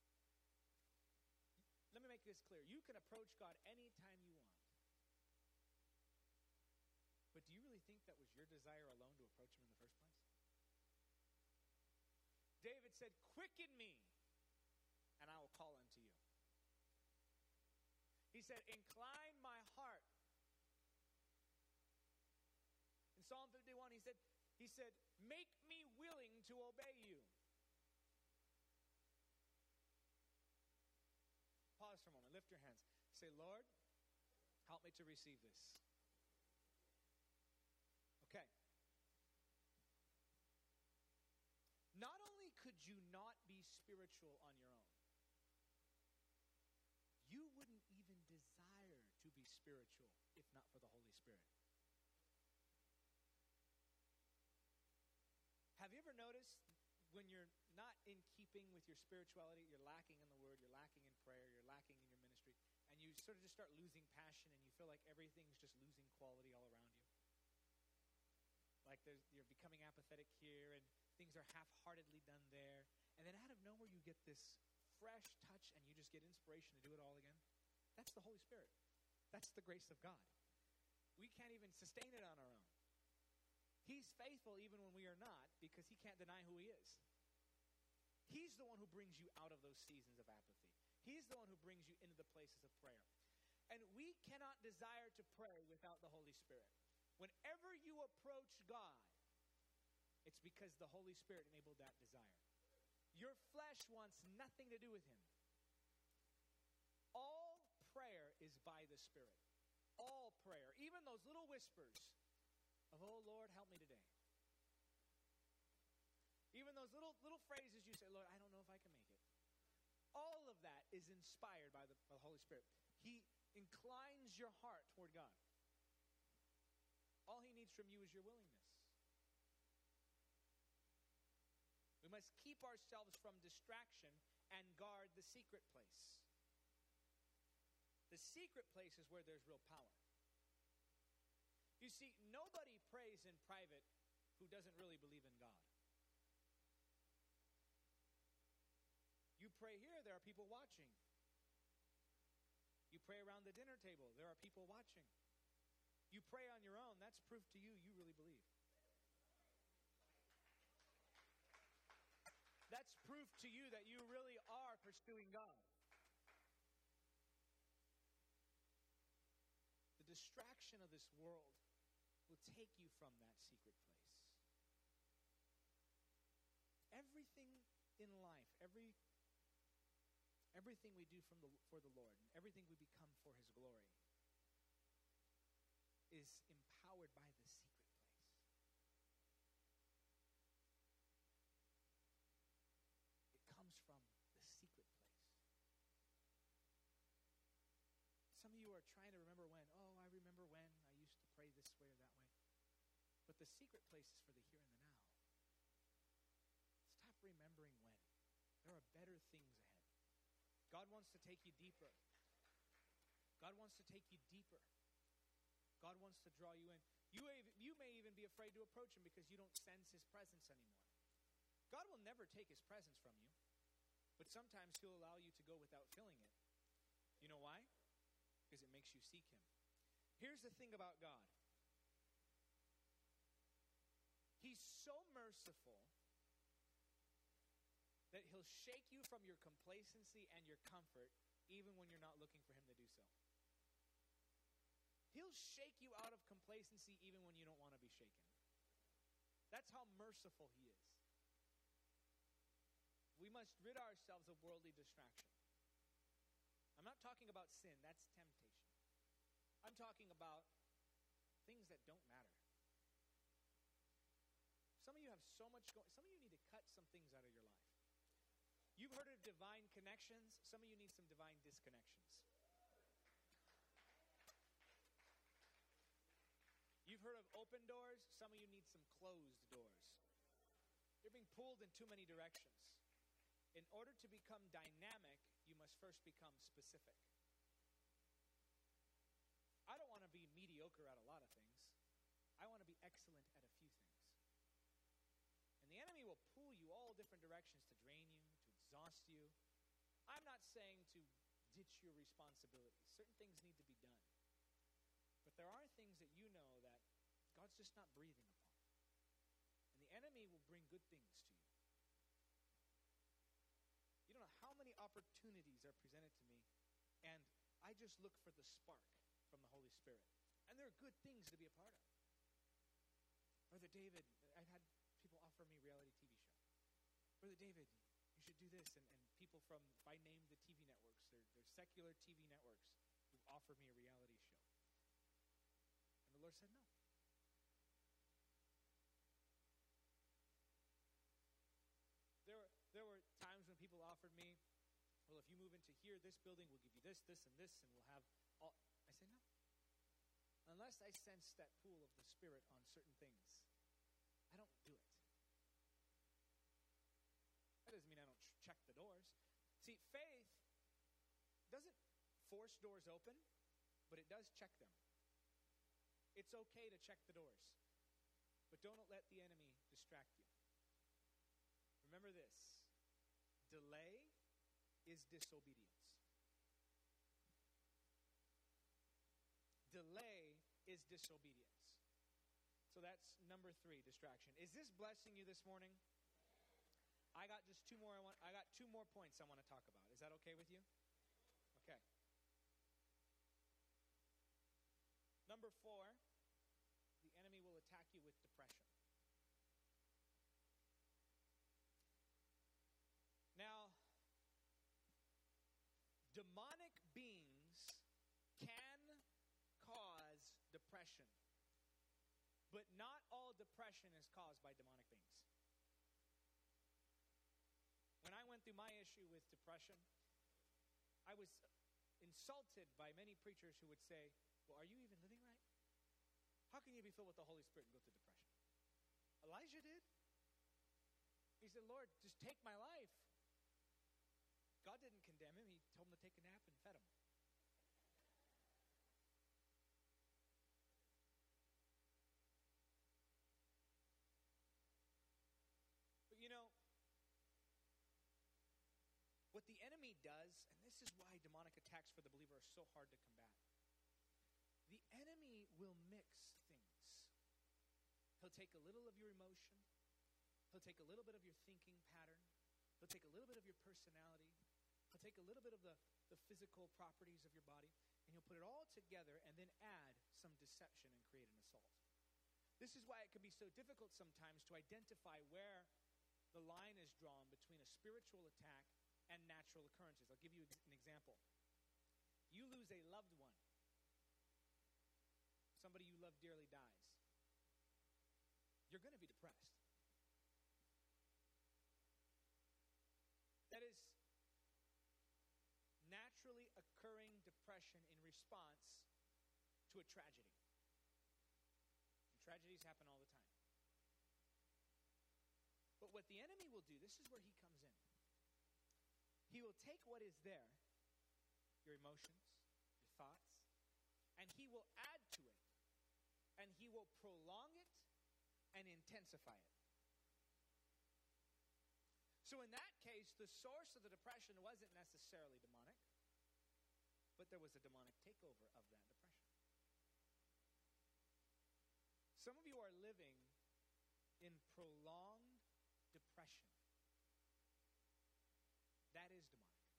Let me make this clear. You can approach God anytime you want. But do you really think that was your desire alone to approach him in the first place? David said, "Quicken me, and I will call unto you." He said, "Incline my heart." In Psalm 51, he said, "Make me willing to obey you." Pause for a moment. Lift your hands. Say, "Lord, help me to receive this." Okay. Not only could you not be spiritual on your own, you wouldn't even desire to be spiritual if not for the Holy Spirit. Have you ever noticed when you're not in keeping with your spirituality, you're lacking in the Word, you're lacking in prayer, you're lacking in your ministry, and you sort of just start losing passion and you feel like everything's just losing quality all around you? Like you're becoming apathetic here and things are half-heartedly done there. And then out of nowhere you get this fresh touch and you just get inspiration to do it all again. That's the Holy Spirit. That's the grace of God. We can't even sustain it on our own. He's faithful even when we are not, because he can't deny who he is. He's the one who brings you out of those seasons of apathy. He's the one who brings you into the places of prayer. And we cannot desire to pray without the Holy Spirit. Whenever you approach God, it's because the Holy Spirit enabled that desire. Your flesh wants nothing to do with him. All prayer is by the Spirit. All prayer, even those little whispers of, "Oh, Lord, help me today." Even those little phrases you say, "Lord, I don't know if I can make it." All of that is inspired by the Holy Spirit. He inclines your heart toward God. All he needs from you is your willingness. We must keep ourselves from distraction and guard the secret place. The secret place is where there's real power. You see, nobody prays in private who doesn't really believe in God. You pray here, there are people watching. You pray around the dinner table, there are people watching. You pray on your own, that's proof to you really believe. That's proof to you that you really are pursuing God. The distraction of this world will take you from that secret place. Everything in life, everything we do for the Lord, and everything we become for his glory is empowered by the secret place. It comes from the secret place. Some of you are trying to remember when. "Oh, I remember when I used to pray this way or that way." But the secret place is for the here and the now. Stop remembering when. There are better things ahead. God wants to take you deeper. God wants to take you deeper. God wants to draw you in. You may even be afraid to approach him because you don't sense his presence anymore. God will never take his presence from you, but sometimes he'll allow you to go without feeling it. You know why? Because it makes you seek him. Here's the thing about God. He's so merciful that he'll shake you from your complacency and your comfort even when you're not looking for him to do so. He'll shake you out of complacency even when you don't want to be shaken. That's how merciful he is. We must rid ourselves of worldly distraction. I'm not talking about sin, that's temptation. I'm talking about things that don't matter. Some of you have so much going. Some of you need to cut some things out of your life. You've heard of divine connections. Some of you need some divine disconnections. You've heard of open doors. Some of you need some closed doors. You're being pulled in too many directions. In order to become dynamic, you must first become specific. I don't want to be mediocre at a lot of things. I want to be excellent at a few things. And the enemy will pull you all different directions to drain you, to exhaust you. I'm not saying to ditch your responsibilities. Certain things need to be done. But there are things that you know that God's just not breathing upon. And the enemy will bring good things to you. You don't know how many opportunities are presented to me, and I just look for the spark from the Holy Spirit. And there are good things to be a part of. Brother David, I've had people offer me reality TV show. Brother David, you should do this. And people from, if I name the TV networks, they're secular TV networks who've offered me a reality show. And the Lord said no. There were times when people offered me, well, if you move into here, this building will give you this, this, and this, and we'll have all. I say no. Unless I sense that pull of the Spirit on certain things, I don't do it. That doesn't mean I don't check the doors. See, faith doesn't force doors open, but it does check them. It's okay to check the doors, but don't let the enemy distract you. Remember this, delay is disobedience. Delay is disobedience. So that's number 3, distraction. Is this blessing you this morning? I got just 2 more. I got 2 more points I want to talk about. Is that okay with you? Okay. Number 4, the enemy will attack you with depression. Now, demonic beings can cause depression, but not all depression is caused by demonic beings. When I went through my issue with depression, I was insulted by many preachers who would say, well, are you even living right? How can you be filled with the Holy Spirit and go through depression? Elijah did. He said, Lord, just take my life. God didn't condemn him. He told him to take a nap and fed him. But you know, what the enemy does, and this is why demonic attacks for the believer are so hard to combat, the enemy will mix things. He'll take a little of your emotion. He'll take a little bit of your thinking pattern. He'll take a little bit of your personality. He'll take a little bit of the physical properties of your body, and he'll put it all together and then add some deception and create an assault. This is why it can be so difficult sometimes to identify where the line is drawn between a spiritual attack and natural occurrences. I'll give you an example. You lose a loved one. Somebody you love dearly dies. You're going to be depressed. That is naturally occurring depression in response to a tragedy. And tragedies happen all the time. But what the enemy will do, this is where he comes in. He will take what is there, your emotions, your thoughts, and he will add to it. And he will prolong it and intensify it. So in that case, the source of the depression wasn't necessarily demonic, but there was a demonic takeover of that depression. Some of you are living in prolonged depression. That is demonic.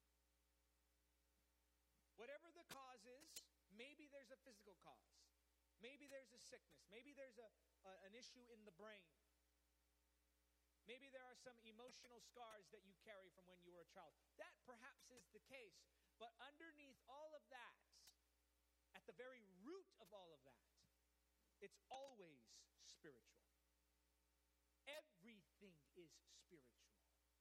Whatever the cause is, maybe there's a physical cause. Maybe there's a sickness. Maybe there's an issue in the brain. Maybe there are some emotional scars that you carry from when you were a child. That perhaps is the case. But underneath all of that, at the very root of all of that, it's always spiritual. Everything is spiritual.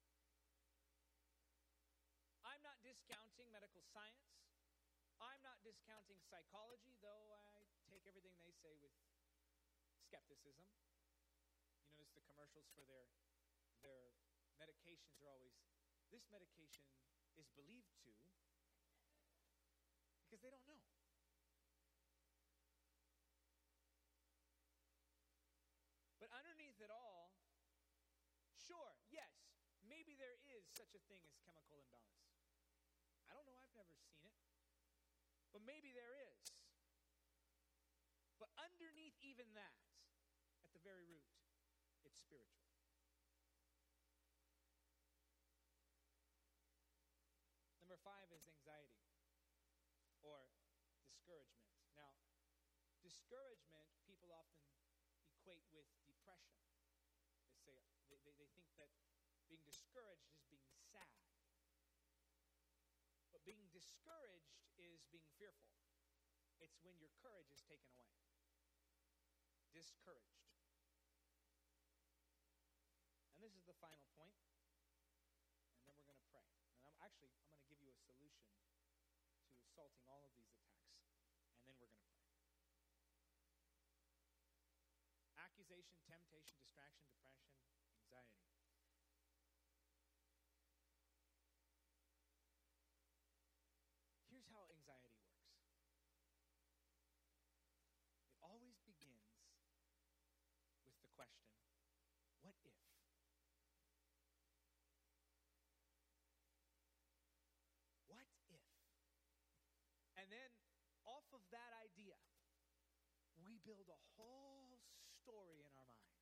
I'm not discounting medical science. I'm not discounting psychology, though I take everything they say with skepticism. You notice the commercials for their medications are always, this medication is believed to, because they don't know. But underneath it all, sure, yes, maybe there is such a thing as chemical imbalance. I don't know, I've never seen it. But maybe there is. But underneath even that, at the very root, it's spiritual. Number 5 is anxiety or discouragement. Now, discouragement, people often equate with depression. They think that being discouraged is being sad. But being discouraged is being fearful. It's when your courage is taken away. Discouraged. And this is the final point. And then we're going to pray. And I'm going to give you a solution to assaulting all of these attacks. And then we're going to pray. Accusation, temptation, distraction, depression, anxiety. Here's how anxiety works. It always begins with the question, what if? What if? And then off of that idea, we build a whole story in our minds.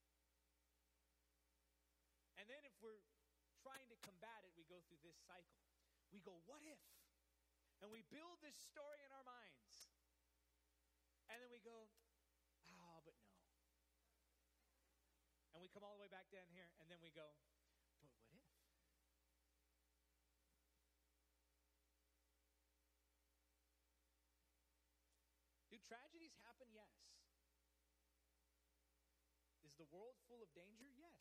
And then if we're trying to combat it, we go through this cycle. We go, what if? And we build this story in our minds. And then we go, oh, but no. And we come all the way back down here, and then we go, but what if? Do tragedies happen? Yes. Is the world full of danger? Yes.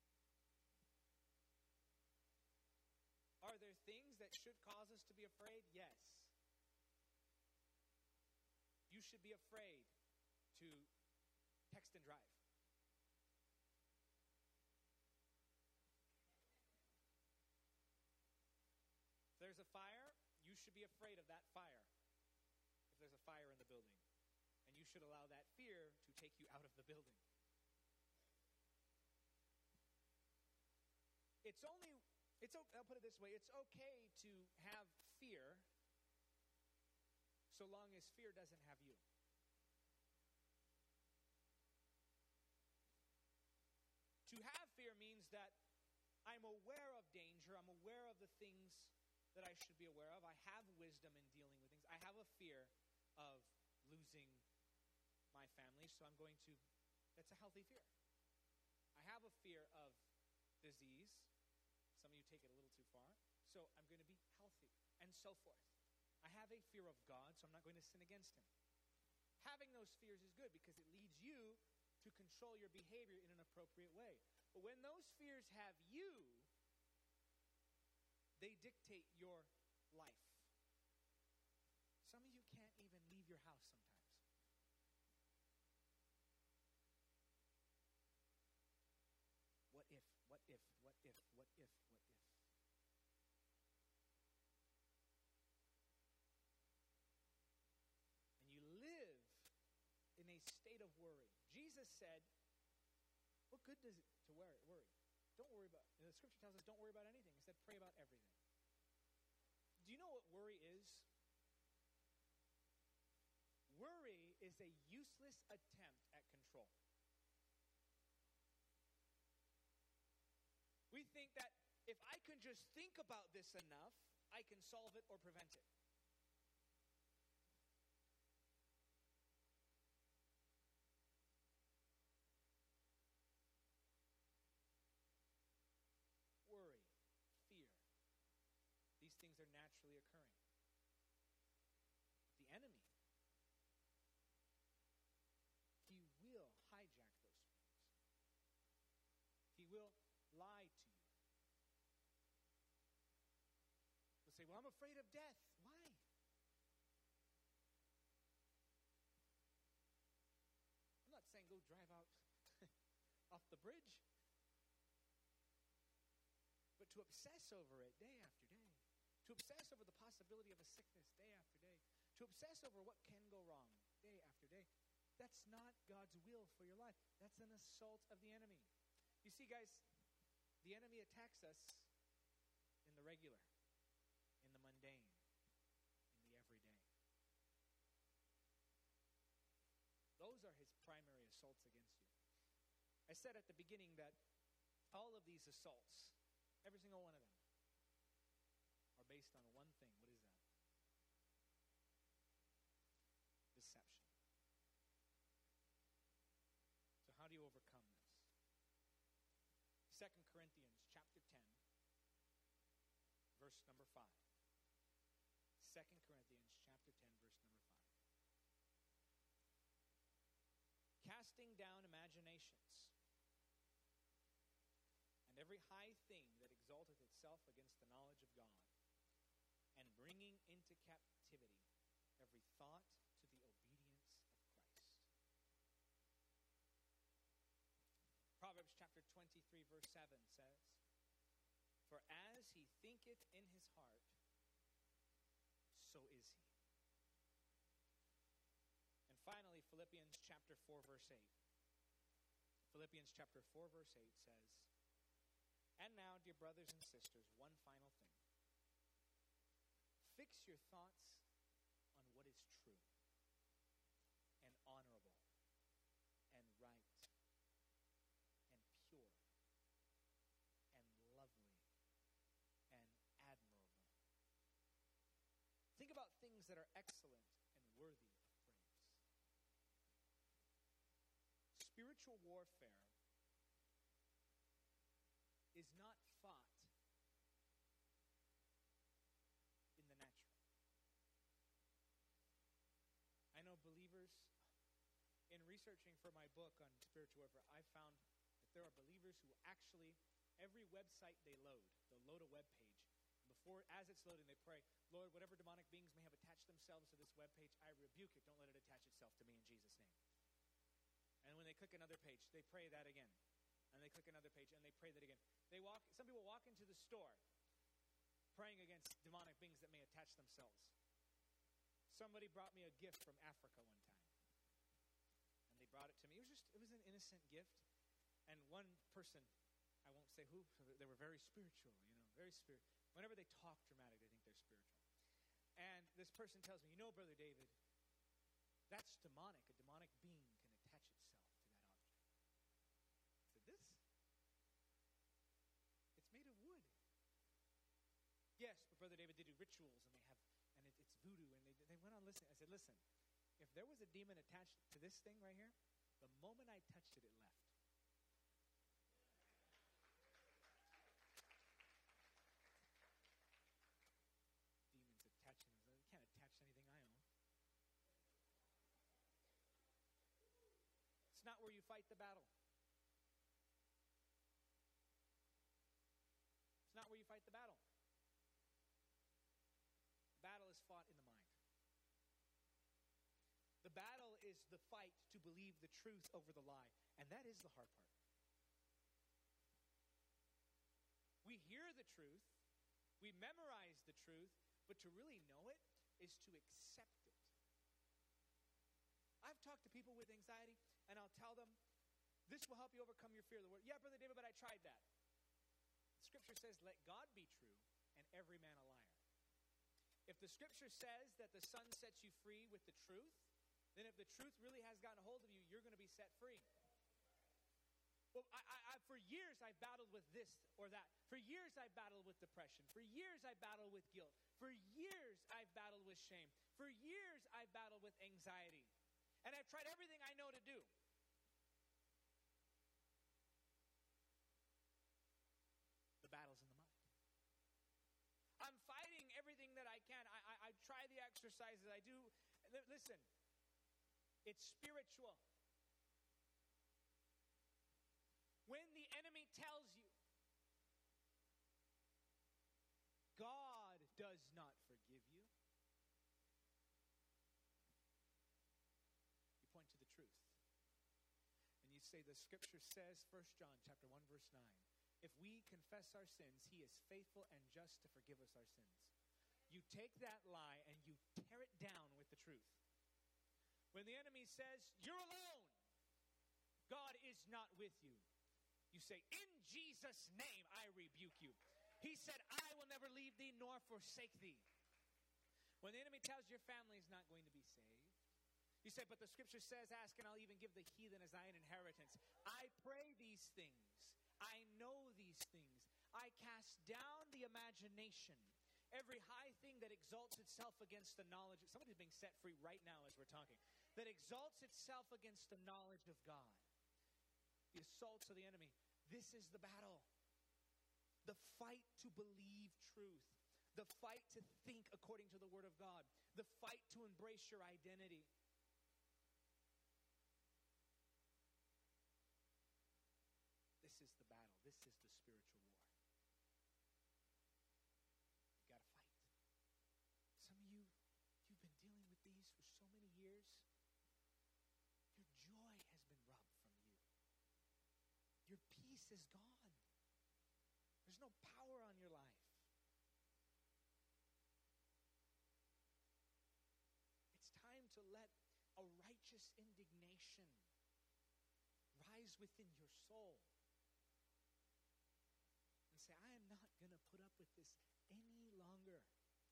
Are there things that should cause us to be afraid? Yes. You should be afraid to text and drive. If there's a fire, you should be afraid of that fire. If there's a fire in the building. And you should allow that fear to take you out of the building. I'll put it this way, it's okay to have fear so long as fear doesn't have you. To have fear means that I'm aware of danger, I'm aware of the things that I should be aware of, I have wisdom in dealing with things, I have a fear of losing my family, so I'm going to, that's a healthy fear. I have a fear of disease. Some of you take it a little too far. So I'm going to be healthy, and so forth. I have a fear of God, so I'm not going to sin against him. Having those fears is good because it leads you to control your behavior in an appropriate way. But when those fears have you, they dictate your life. Some of you can't even leave your house sometimes. What if, what if, what if, what if, what if? And you live in a state of worry. Jesus said, what good does it to worry? Don't worry about, the scripture tells us don't worry about anything. It said pray about everything. Do you know what worry is? Worry is a useless attempt at control. We think that if I can just think about this enough, I can solve it or prevent it. Worry, fear, these things are naturally occurring. The enemy, he will hijack those feelings. He will lie to you. You'll say, well, I'm afraid of death. Why? I'm not saying go drive off the bridge. But to obsess over it day after day, to obsess over the possibility of a sickness day after day, to obsess over what can go wrong day after day, that's not God's will for your life. That's an assault of the enemy. You see, guys, the enemy attacks us in the regular, in the mundane, in the everyday. Those are his primary assaults against you. I said at the beginning that all of these assaults, every single one of them, are based on one thing. What is that? Deception. So how do you overcome this? 2 Corinthians chapter 10, verse number 5. 2 Corinthians chapter 10, verse number 5. Casting down imaginations and every high thing that exalteth itself against the knowledge of God, and bringing into captivity every thought to the obedience of Christ. Proverbs chapter 23, verse 7 says, "For as he thinketh in his heart, so is he." And finally, Philippians chapter 4, verse 8. Philippians chapter 4, verse 8 says, "And now, dear brothers and sisters, one final thing. Fix your thoughts on what is true and honorable and right and pure and lovely and admirable. Think about things that are excellent and worthy of praise." Spiritual warfare is not fought in the natural. I know believers, in researching for my book on spiritual warfare, I found that there are believers who actually, every website they load, they'll load a web page. Before, as it's loading, they pray, "Lord, whatever demonic beings may have attached themselves to this web page, I rebuke it. Don't let it attach itself to me in Jesus' name." And when they click another page, they pray that again. And they click another page, and they pray that again. Some people walk into the store praying against demonic beings that may attach themselves. Somebody brought me a gift from Africa one time. And they brought it to me. It was an innocent gift. And one person, I won't say who, they were very spiritual, very spiritual. Whenever they talk dramatic, they think they're spiritual. And this person tells me, Brother David, that's demonic. A demonic being can attach itself to that object. I said, it's made of wood. Yes, but Brother David, they do rituals, and it's voodoo, and they went on listening. I said, listen, if there was a demon attached to this thing right here, the moment I touched it, it left. Demons attaching themselves. You can't attach to anything I own. It's not where you fight the battle. It's not where you fight the battle. The battle is fought in the mind. The battle is the fight to believe the truth over the lie. And that is the hard part. We hear the truth, we memorize the truth, but to really know it is to accept it. I've talked to people with anxiety, and I'll tell them, this will help you overcome your fear of the word. Yeah, Brother David, but I tried that. The scripture says, let God be true and every man a liar. If the scripture says that the Son sets you free with the truth, then if the truth really has gotten a hold of you, you're going to be set free. Well, for years I've battled with this or that. For years I've battled with depression. For years I've battled with guilt. For years I've battled with shame. For years I've battled with anxiety. And I've tried everything I know to do. The battle's in the mind. I'm fighting everything that I can. I try the exercises. I do. Listen, it's spiritual. When the enemy tells you, God does not forgive you, you point to the truth. And you say the scripture says, 1 John chapter 1, verse 9, if we confess our sins, he is faithful and just to forgive us our sins. You take that lie and you tear it down with the truth. When the enemy says, you're alone, God is not with you, you say, in Jesus' name I rebuke you. He said, I will never leave thee nor forsake thee. When the enemy tells your family is not going to be saved, you say, but the scripture says, ask and I'll even give the heathen as thine inheritance. I pray these things. I know these things. I cast down the imagination. Every high thing that exalts itself against the knowledge. Somebody's being set free right now as we're talking. That exalts itself against the knowledge of God. The assaults of the enemy. This is the battle. The fight to believe truth. The fight to think according to the Word of God. The fight to embrace your identity. This is the battle. This is the spiritual war. You got to fight. Some of you, you've been dealing with these for so many years. Your joy has been robbed from you. Your peace is gone. There's no power on your life. It's time to let a righteous indignation rise within your soul. And say, I am not going to put up with this any longer.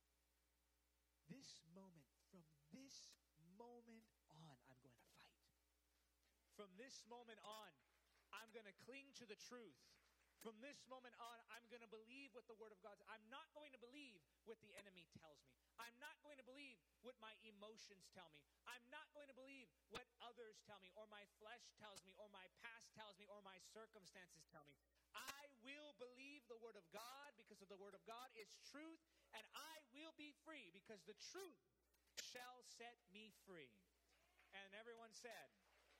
This moment, from this moment on, I'm going to fight. From this moment on, I'm going to cling to the truth. From this moment on, I'm going to believe what the Word of God says. I'm not going to believe what the enemy tells me. I'm not going to believe what my emotions tell me. I'm not going to believe what others tell me, or my flesh tells me, or my past tells me, or my circumstances tell me. I will believe the Word of God because of the Word of God is truth, and I will be free because the truth shall set me free. And everyone said,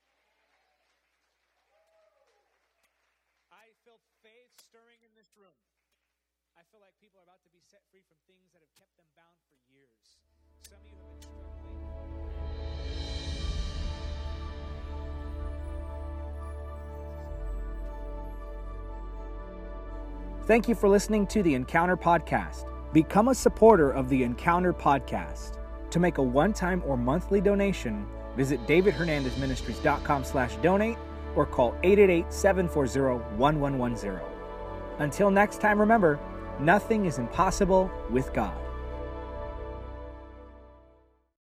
I feel faith stirring in this room. I feel like people are about to be set free from things that have kept them bound for years. Some of you have been struggling. Thank you for listening to the Encounter Podcast. Become a supporter of the Encounter Podcast. To make a one-time or monthly donation, visit davidhernandezministries.com/donate or call 888-740-1110. Until next time, remember, nothing is impossible with God.